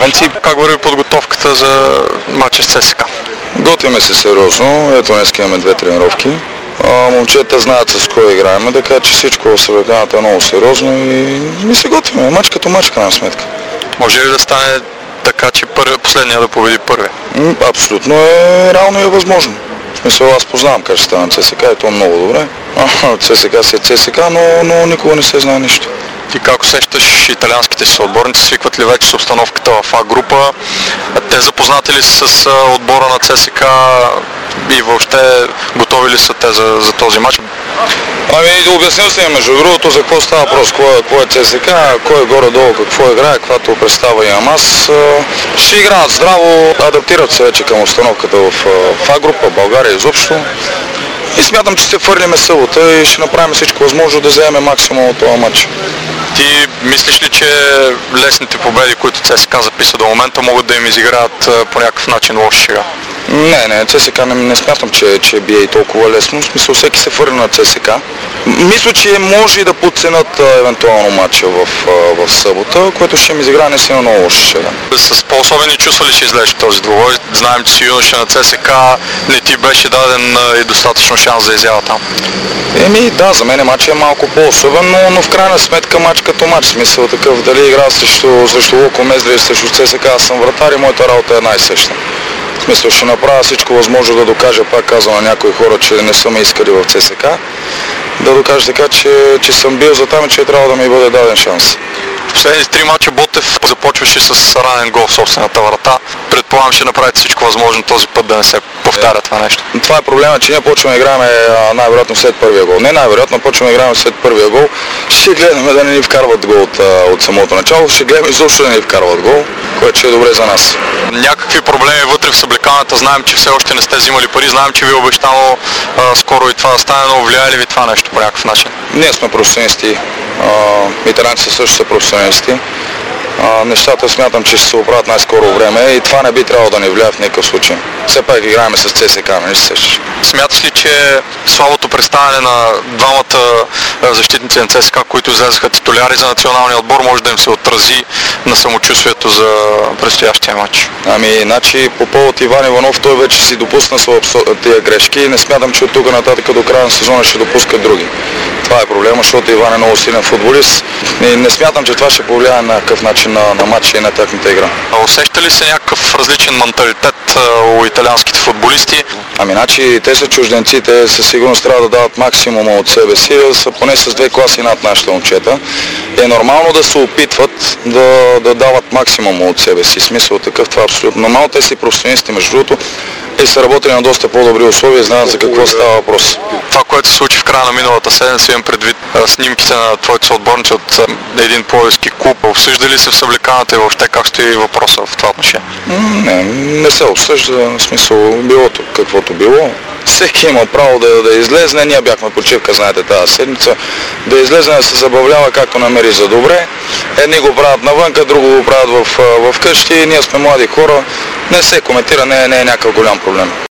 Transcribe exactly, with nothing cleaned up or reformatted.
Енци, как върви подготовката за матча с ЦСКА? Готвиме се сериозно, ето днес имаме две тренировки. А, момчета знаят с кой играем, така че всичко в съблеканата е много сериозно и ми се готвиме, мач като мач, крайна сметка. Може ли да стане така, че първи, последния да победи първи? Абсолютно е реално и е възможно. В смисъл, аз познавам как ще стане ЦСКА и то много добре. ЦСКА си е ЦСКА, но, но никога не се знае нищо. Ти как усещаш италианските си отборници? Свикват ли вече с обстановката в А група? Те запознати ли са с отбора на ЦСКА и въобще готови ли са те за, за този матч? Ами, обяснил съм между другото за какво става въпрос, кой, кой е ЦСКА, кой е горе-долу, какво играе, каквато представа имам аз. Ще играят здраво, адаптират се вече към обстановката в, в А група, България изобщо. И смятам, че ще фърлиме събота и ще направим всичко възможно да вземем максимум от този матч. Ти мислиш ли, че лесните победи, които ЦСКА записа до момента, могат да им изиграят по някакъв начин лоша шега? Не, не, ЦСКА не, не смятам, че, че бие и толкова лесно. В смисъл, всеки се фърли на ЦСКА. Мисля, че може и да подценят евентуално матча в, в събота, което ще им изиграе наистина много лоша шега. С по-особени чувства ли ще излезеш този двубой? Знаем, че си юноша на ЦСКА, не ти беше даден и достатъчно шанс за изява там. Еми да, за мен матчът е малко по-особен, но, но в крайна сметка матч като матч. Смисъл такъв, дали игра срещу, срещу Луко Мездри или срещу ЦСКА, аз съм вратар и моята работа е една и съща. В смисъл, ще направя всичко възможно да докажа, пак казвам на някои хора, че не са ме искали в ЦСКА, да докажа така, че, че съм бил за там и че е трябва да ми бъде даден шанс. В последните три мача Ботев започваше с ранен гол в собствената врата. Предполагам, ще направите всичко възможно този път да не се повтаря това нещо. Това е проблема, че ние почваме да играем най-вероятно след първия гол. Не най-вероятно, почваме да играем след първия гол. Ще гледаме да не ни вкарват гол от, от самото начало, ще гледаме изобщо да не ни вкарват гол, което ще е добре за нас. Някакви проблеми вътре в съблеканата, знаем, че все още не сте взимали пари, знаем, че ви е обещало а, скоро и това да стане, но влияе ли ви това нещо по някакъв начин? Ние сме професионалисти, италианците също са професионалисти. А, нещата смятам, че ще се оправят най-скоро време и това не би трябвало да ни влияе в никакъв случай. Все пак играем с ЦСКА, не се сещаш. Смяташ ли, че слабото представяне на двамата защитници на ЦСКА, които излезаха титуляри за националния отбор, може да им се отрази на самочувствието за предстоящия матч? Ами, значи по повод Иван Иванов, той вече си допусна тия грешки и не смятам, че от тук нататък до края на сезона ще допускат други. Това е проблема, защото Иван е много силен футболист и не смятам, че това ще повлияе на какъв начин на, на матча и на тяхната игра. А усеща ли се някакъв различен менталитет у италианските футболисти? Ами, значи, те са чужденци, те със сигурност трябва да дават максимума от себе си, са поне с две класи над нашите момчета. Е нормално да се опитват да, да дават максимума от себе си. Смисъл такъв, това е абсолютно нормално. Те си професионалисти, между другото, и са работили на доста по-добри условия и знаят за какво става въпрос. Това, което се случи в края на миналата седмица, имам предвид снимките на твоите съотборници от един пловдивски клуб. Обсъждали се в съблеканата и въобще как стои въпроса в това отношение? Не, не се обсъжда, в смисъл билото, каквото било. Всеки има право да, да излезне, ние бяхме почивка, знаете, тази седмица, да излезне да се забавлява както намери за добре. Едни го правят навънка, друго го правят в, в къщи, ние сме млади хора, не се коментира, не, не е някакъв голям проблем.